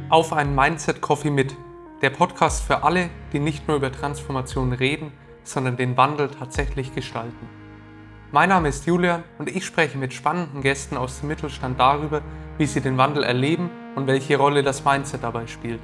Auf einen Mindset Coffee mit, der Podcast für alle, die nicht nur über Transformation reden, sondern den Wandel tatsächlich gestalten. Mein Name ist Julian und ich spreche mit spannenden Gästen aus dem Mittelstand darüber, wie sie den Wandel erleben und welche Rolle das Mindset dabei spielt.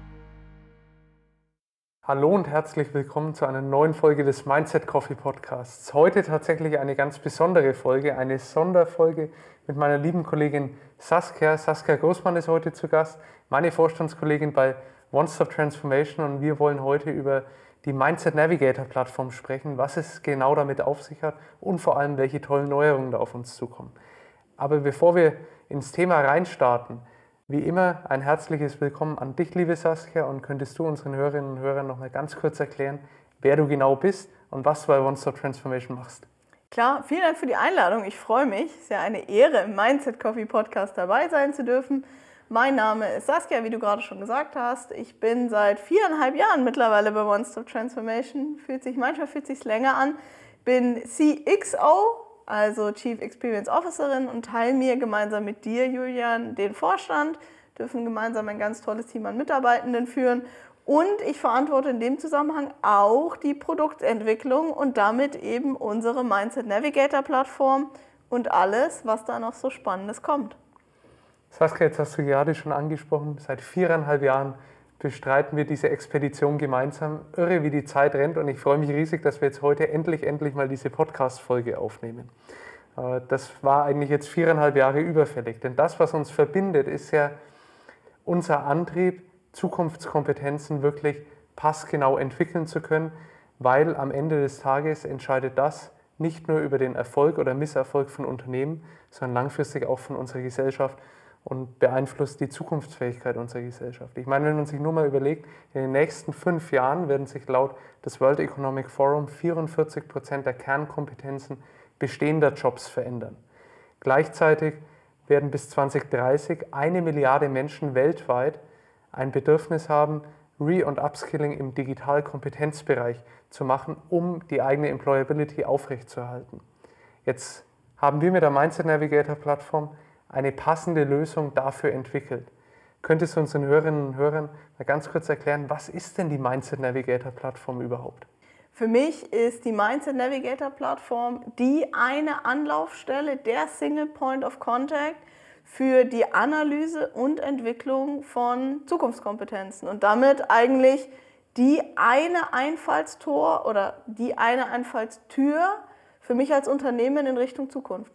Hallo und herzlich willkommen zu einer neuen Folge des Mindset Coffee Podcasts. Heute tatsächlich eine ganz besondere Folge, eine Sonderfolge mit meiner lieben Kollegin Saskia. Saskia Großmann ist heute zu Gast, meine Vorstandskollegin bei One Stop Transformation, und wir wollen heute über die Mindset Navigator Plattform sprechen, was es genau damit auf sich hat und vor allem, welche tollen Neuerungen da auf uns zukommen. Aber bevor wir ins Thema reinstarten, wie immer ein herzliches Willkommen an dich, liebe Saskia, und könntest du unseren Hörerinnen und Hörern noch mal ganz kurz erklären, wer du genau bist und was du bei One Stop Transformation machst? Klar, vielen Dank für die Einladung. Ich freue mich. Es ist ja eine Ehre, im Mindset Coffee Podcast dabei sein zu dürfen. Mein Name ist Saskia, wie du gerade schon gesagt hast. Ich bin seit 4,5 Jahren mittlerweile bei One Stop Transformation. Manchmal fühlt sich länger an. Bin CXO, also Chief Experience Officerin, und teile mir gemeinsam mit dir, Julian, den Vorstand, dürfen gemeinsam ein ganz tolles Team an Mitarbeitenden führen. Und ich verantworte in dem Zusammenhang auch die Produktentwicklung und damit eben unsere Mindset Navigator Plattform und alles, was da noch so Spannendes kommt. Saskia, jetzt hast du gerade schon angesprochen, seit 4,5 Jahren bestreiten wir diese Expedition gemeinsam. Irre, wie die Zeit rennt, und ich freue mich riesig, dass wir jetzt heute endlich mal diese Podcast-Folge aufnehmen. Das war eigentlich jetzt 4,5 Jahre überfällig, denn das, was uns verbindet, ist ja unser Antrieb, Zukunftskompetenzen wirklich passgenau entwickeln zu können, weil am Ende des Tages entscheidet das nicht nur über den Erfolg oder Misserfolg von Unternehmen, sondern langfristig auch von unserer Gesellschaft und beeinflusst die Zukunftsfähigkeit unserer Gesellschaft. Ich meine, wenn man sich nur mal überlegt, in den nächsten 5 Jahren werden sich laut des World Economic Forum 44% der Kernkompetenzen bestehender Jobs verändern. Gleichzeitig werden bis 2030 1 Milliarde Menschen weltweit ein Bedürfnis haben, Re- und Upskilling im Digitalkompetenzbereich zu machen, um die eigene Employability aufrechtzuerhalten. Jetzt haben wir mit der Mindset Navigator Plattform eine passende Lösung dafür entwickelt. Könntest du unseren Hörerinnen und Hörern mal ganz kurz erklären, was ist denn die Mindset Navigator Plattform überhaupt? Für mich ist die Mindset Navigator Plattform die eine Anlaufstelle, der Single Point of Contact für die Analyse und Entwicklung von Zukunftskompetenzen und damit eigentlich die eine Einfallstor oder die eine Einfallstür für mich als Unternehmen in Richtung Zukunft.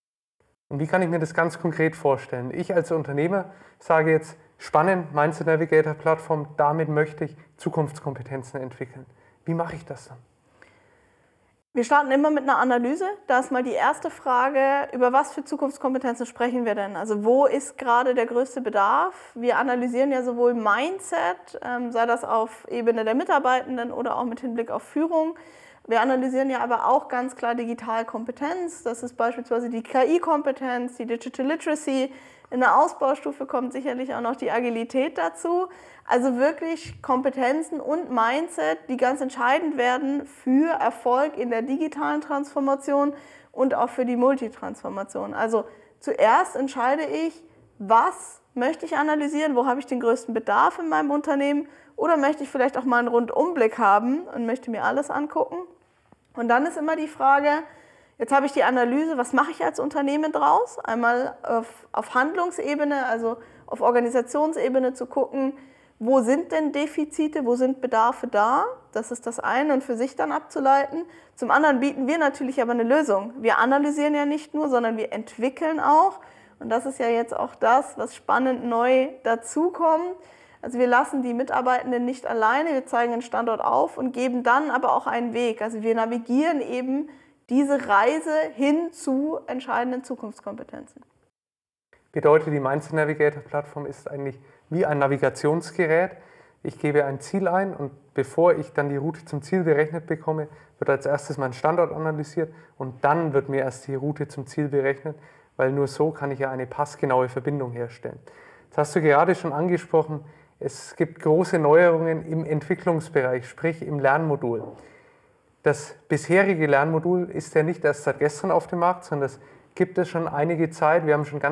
Und wie kann ich mir das ganz konkret vorstellen? Ich als Unternehmer sage jetzt, spannend, Mindset Navigator Plattform, damit möchte ich Zukunftskompetenzen entwickeln. Wie mache ich das dann? Wir starten immer mit einer Analyse. Da ist mal die erste Frage, über was für Zukunftskompetenzen sprechen wir denn? Also wo ist gerade der größte Bedarf? Wir analysieren ja sowohl Mindset, sei das auf Ebene der Mitarbeitenden oder auch mit Hinblick auf Führung. Wir analysieren ja aber auch ganz klar Digitalkompetenz. Das ist beispielsweise die KI-Kompetenz, die Digital Literacy. In der Ausbaustufe kommt sicherlich auch noch die Agilität dazu. Also wirklich Kompetenzen und Mindset, die ganz entscheidend werden für Erfolg in der digitalen Transformation und auch für die Multitransformation. Also zuerst entscheide ich, was möchte ich analysieren, wo habe ich den größten Bedarf in meinem Unternehmen, oder möchte ich vielleicht auch mal einen Rundumblick haben und möchte mir alles angucken. Und dann ist immer die Frage, jetzt habe ich die Analyse, was mache ich als Unternehmen draus? Einmal auf Handlungsebene, also auf Organisationsebene zu gucken, wo sind denn Defizite, wo sind Bedarfe da? Das ist das eine, und für sich dann abzuleiten. Zum anderen bieten wir natürlich aber eine Lösung. Wir analysieren ja nicht nur, sondern wir entwickeln auch. Und das ist ja jetzt auch das, was spannend neu dazukommt. Also wir lassen die Mitarbeitenden nicht alleine, wir zeigen den Standort auf und geben dann aber auch einen Weg. Also wir navigieren eben diese Reise hin zu entscheidenden Zukunftskompetenzen. Bedeutet, die Mindset Navigator Plattform ist eigentlich wie ein Navigationsgerät. Ich gebe ein Ziel ein, und bevor ich dann die Route zum Ziel berechnet bekomme, wird als erstes mein Standort analysiert und dann wird mir erst die Route zum Ziel berechnet, weil nur so kann ich ja eine passgenaue Verbindung herstellen. Das hast du gerade schon angesprochen. Es gibt große Neuerungen im Entwicklungsbereich, sprich im Lernmodul. Das bisherige Lernmodul ist ja nicht erst seit gestern auf dem Markt, sondern das gibt es schon einige Zeit. Wir haben schon ganz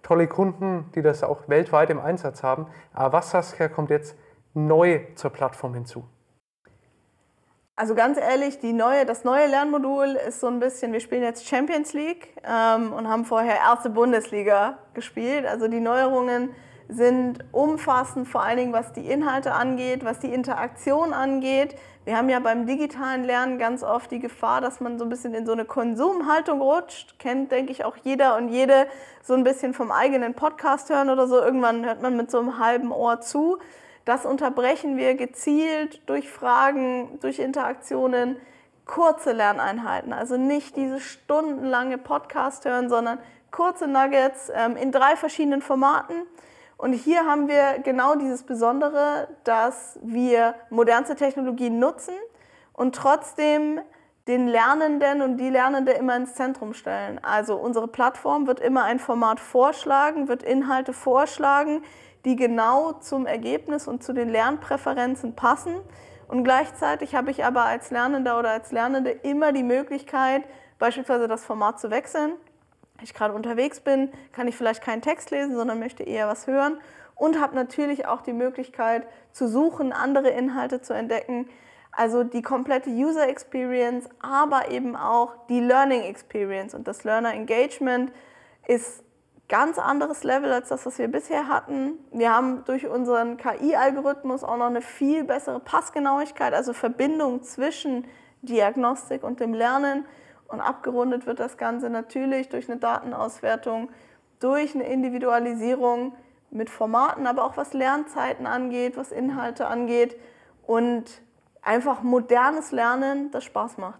tolle Kunden, die das auch weltweit im Einsatz haben. Aber was, Saskia, kommt jetzt neu zur Plattform hinzu? Also ganz ehrlich, das neue Lernmodul ist so ein bisschen, wir spielen jetzt Champions League und haben vorher erste Bundesliga gespielt. Also die Neuerungen sind umfassend, vor allen Dingen was die Inhalte angeht, was die Interaktion angeht. Wir haben ja beim digitalen Lernen ganz oft die Gefahr, dass man so ein bisschen in so eine Konsumhaltung rutscht. Kennt, denke ich, auch jeder und jede so ein bisschen vom eigenen Podcast hören oder so. Irgendwann hört man mit so einem halben Ohr zu. Das unterbrechen wir gezielt durch Fragen, durch Interaktionen, kurze Lerneinheiten. Also nicht diese stundenlange Podcast hören, sondern kurze Nuggets in 3 verschiedenen Formaten. Und hier haben wir genau dieses Besondere, dass wir modernste Technologien nutzen und trotzdem den Lernenden und die Lernende immer ins Zentrum stellen. Also unsere Plattform wird immer ein Format vorschlagen, wird Inhalte vorschlagen, die genau zum Ergebnis und zu den Lernpräferenzen passen. Und gleichzeitig habe ich aber als Lernender oder als Lernende immer die Möglichkeit, beispielsweise das Format zu wechseln. Wenn ich gerade unterwegs bin, kann ich vielleicht keinen Text lesen, sondern möchte eher was hören. Und habe natürlich auch die Möglichkeit zu suchen, andere Inhalte zu entdecken. Also die komplette User Experience, aber eben auch die Learning Experience. Und das Learner Engagement ist ganz anderes Level als das, was wir bisher hatten. Wir haben durch unseren KI-Algorithmus auch noch eine viel bessere Passgenauigkeit, also Verbindung zwischen Diagnostik und dem Lernen. Und abgerundet wird das Ganze natürlich durch eine Datenauswertung, durch eine Individualisierung mit Formaten, aber auch was Lernzeiten angeht, was Inhalte angeht und einfach modernes Lernen, das Spaß macht.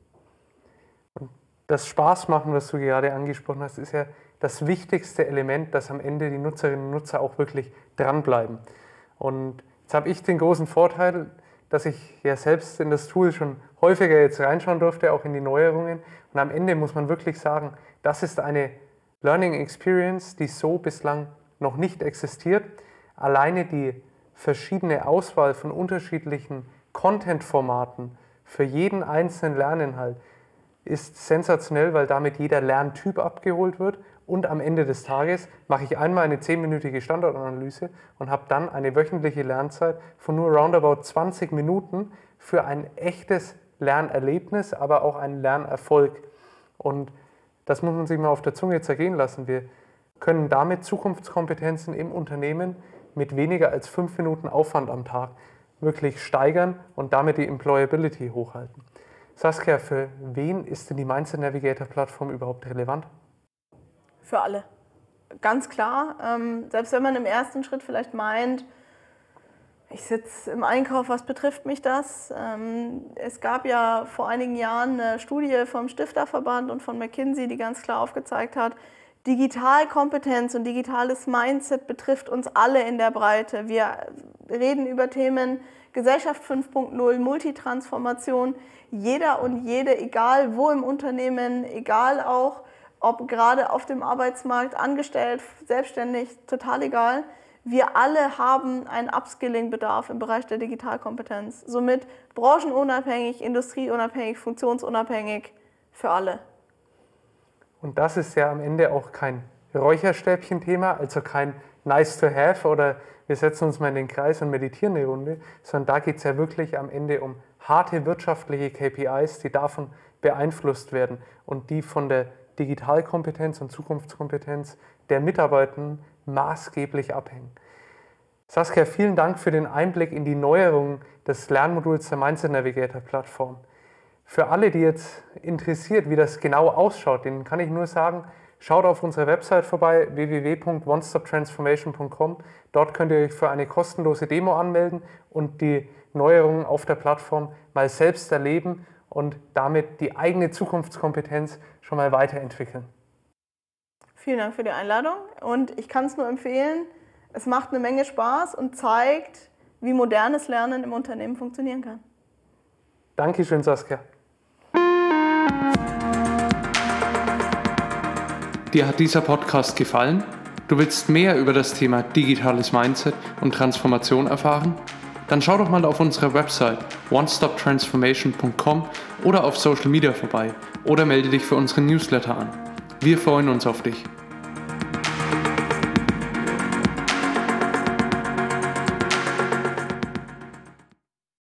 Das Spaß machen, was du gerade angesprochen hast, ist ja das wichtigste Element, dass am Ende die Nutzerinnen und Nutzer auch wirklich dranbleiben. Und jetzt habe ich den großen Vorteil, dass ich ja selbst in das Tool schon häufiger jetzt reinschauen durfte, auch in die Neuerungen. Und am Ende muss man wirklich sagen, das ist eine Learning Experience, die so bislang noch nicht existiert. Alleine die verschiedene Auswahl von unterschiedlichen Content-Formaten für jeden einzelnen Lerninhalt ist sensationell, weil damit jeder Lerntyp abgeholt wird. Und am Ende des Tages mache ich einmal eine 10-minütige Standortanalyse und habe dann eine wöchentliche Lernzeit von nur roundabout 20 Minuten für ein echtes Lernerlebnis, aber auch einen Lernerfolg. Und das muss man sich mal auf der Zunge zergehen lassen. Wir können damit Zukunftskompetenzen im Unternehmen mit weniger als 5 Minuten Aufwand am Tag wirklich steigern und damit die Employability hochhalten. Saskia, für wen ist denn die Mindset Navigator Plattform überhaupt relevant? Für alle. Ganz klar. Selbst wenn man im ersten Schritt vielleicht meint, ich sitze im Einkauf, was betrifft mich das? Es gab ja vor einigen Jahren eine Studie vom Stifterverband und von McKinsey, die ganz klar aufgezeigt hat, Digitalkompetenz und digitales Mindset betrifft uns alle in der Breite. Wir reden über Themen Gesellschaft 5.0, Multitransformation. Jeder und jede, egal wo im Unternehmen, egal auch, ob gerade auf dem Arbeitsmarkt, angestellt, selbstständig, total egal. Wir alle haben einen Upskilling-Bedarf im Bereich der Digitalkompetenz. Somit branchenunabhängig, industrieunabhängig, funktionsunabhängig für alle. Und das ist ja am Ende auch kein Räucherstäbchen-Thema, also kein nice to have oder wir setzen uns mal in den Kreis und meditieren eine Runde, sondern da geht es ja wirklich am Ende um harte wirtschaftliche KPIs, die davon beeinflusst werden und die von der Digitalkompetenz und Zukunftskompetenz der Mitarbeitenden maßgeblich abhängen. Saskia, vielen Dank für den Einblick in die Neuerungen des Lernmoduls der Mindset Navigator Plattform. Für alle, die jetzt interessiert, wie das genau ausschaut, denen kann ich nur sagen, schaut auf unserer Website vorbei, www.onestoptransformation.com. Dort könnt ihr euch für eine kostenlose Demo anmelden und die Neuerungen auf der Plattform mal selbst erleben und damit die eigene Zukunftskompetenz schon mal weiterentwickeln. Vielen Dank für die Einladung und ich kann es nur empfehlen, es macht eine Menge Spaß und zeigt, wie modernes Lernen im Unternehmen funktionieren kann. Dankeschön, Saskia. Dir hat dieser Podcast gefallen? Du willst mehr über das Thema digitales Mindset und Transformation erfahren? Dann schau doch mal auf unserer Website onestoptransformation.com oder auf Social Media vorbei oder melde dich für unseren Newsletter an. Wir freuen uns auf dich.